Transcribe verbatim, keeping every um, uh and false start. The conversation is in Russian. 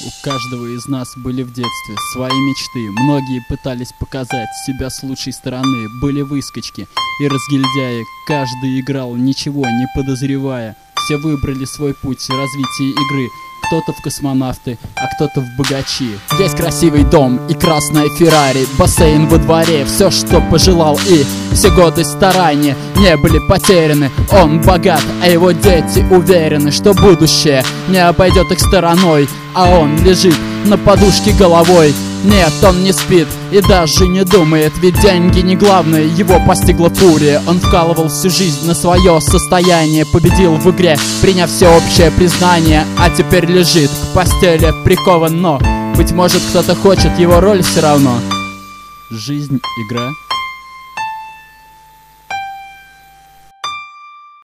У каждого из нас были в детстве свои мечты. Многие пытались показать себя с лучшей стороны. Были выскочки и разгильдяи. Каждый играл, ничего не подозревая. Все выбрали свой путь развития игры. Кто-то в космонавты, а кто-то в богачи. Есть красивый дом и красная Феррари, бассейн во дворе, все, что пожелал. И все годы старания не были потеряны. Он богат, а его дети уверены, что будущее не обойдет их стороной. А он лежит на подушке головой. Нет, он не спит и даже не думает, ведь деньги не главное, его постигла фурия. Он вкалывал всю жизнь на свое состояние, победил в игре, приняв всеобщее признание. А теперь лежит к постели прикован, но, быть может, кто-то хочет его роль все равно. Жизнь — игра.